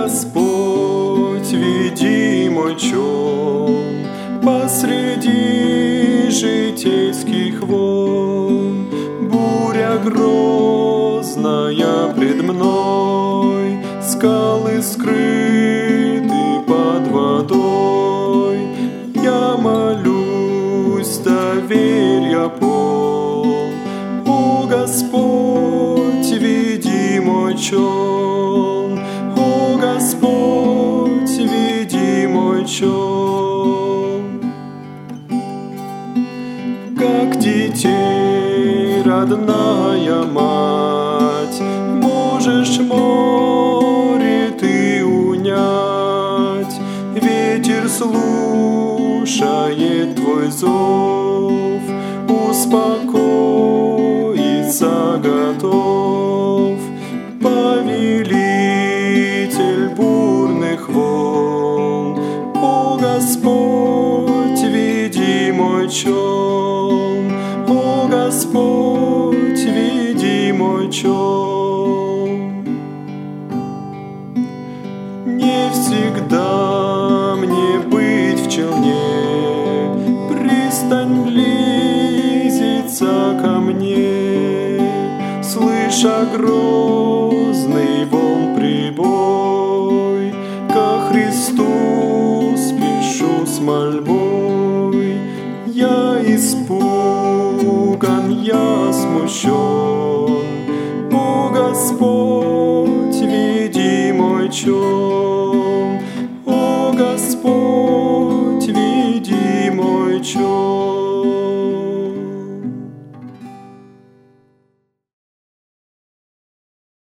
Господь, веди мой челн посреди житейских волн. Буря грозная пред мной, скалы скрыты под водой. Я молюсь, доверия полн. О Господь, веди мой челн. О Господь, веди мой челн. Как детей родная мать, можешь море ты унять. Ветер слушает твой зов, успокоиться готов. Повелитель бурных волн, о Господь, веди мой челн. О Господь, веди мой челн. Не всегда мне быть в челне, пристань близится ко мне. Слыша грозный волн прибой, ко Христу спешу с мольбой. Я испуган, я смущен. О Господь, веди мой челн.